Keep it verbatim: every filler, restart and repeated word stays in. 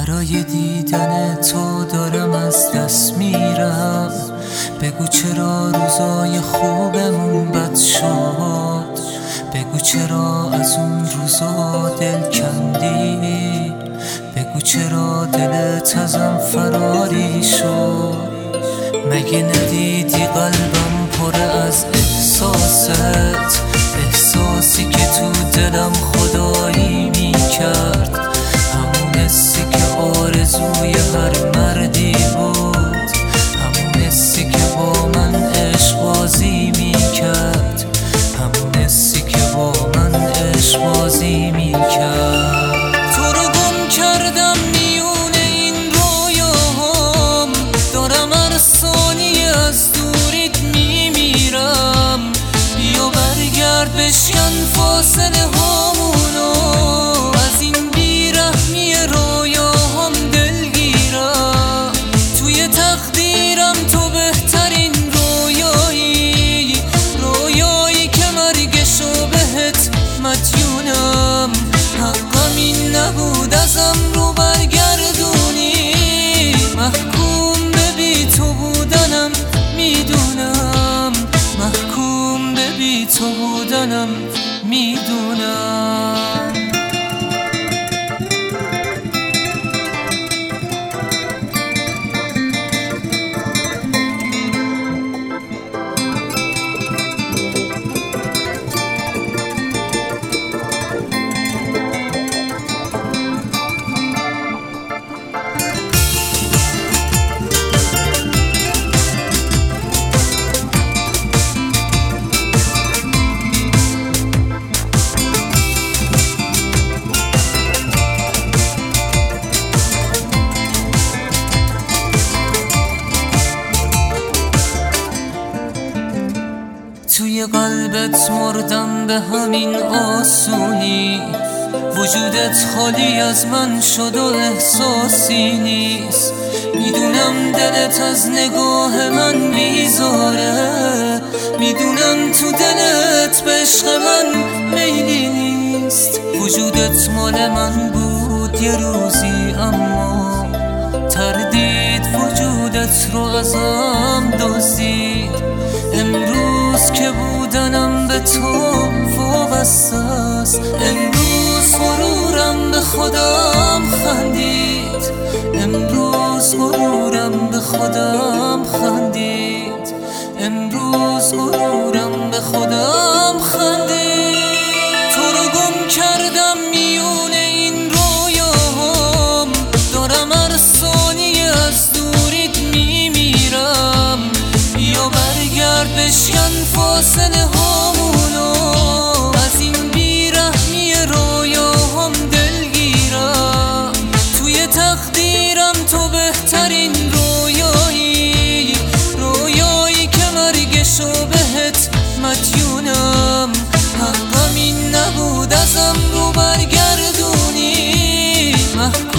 برای دیدن تو دارم از دست میرم. بگو چرا روزای خوبمون بد شد، بگو چرا از اون روزا دل کندی، بگو چرا دلت ازم فراری شد. مگه ندیدی قلبم پر از احساست، احساسی که تو دلم خدایی میکرد، همون حسی که آرزوی هر مردی بود، همون حسی که با من عشق بازی میکرد، همون حسی که با من عشق بازی میکرد. تو رو گم کردم میون این رویاهام، دارم هر ثانیه از دوریت میمیرم. بیا برگرد بشکن فاصله هامونو، از این بیرحمی رویاهام دلگیرم. توی تقدیرم تو بهترین رویایی، رویایی که مرگشو بهت مدیونم. حقم این نبود ازم رو برگردونی، محکوم به بی تو بودنم میدونم، محکوم به بی تو بودنم میدونم. توی قلبت مردم به همین آسونی، وجودت خالی از من شد و احساسی نیست. میدونم دلت از نگاه من بیزاره، میدونم تو دلت به عشق من میلی نیست. وجودت مال من بود یه روزی، اما تردید وجودت رو ازم دزدید. امروز که بودنم به تو وابسته است، امروز غرورم به خودم خندید، امروز غرورم به خودم خندید، امروز غرورم به خودم خندید. تو رو گم کردم میون این رویاهام، دارم هر ثانیه از دوریت میمیرم. بیا برگرد بشکن فاصله هامونو، از این بیرحمی رویاهام دلگیرم. توی تقدیرم تو بهترین رویایی، رویایی که مرگشو بهت مدیونم. حقم این نبود ازم رو برگردونی،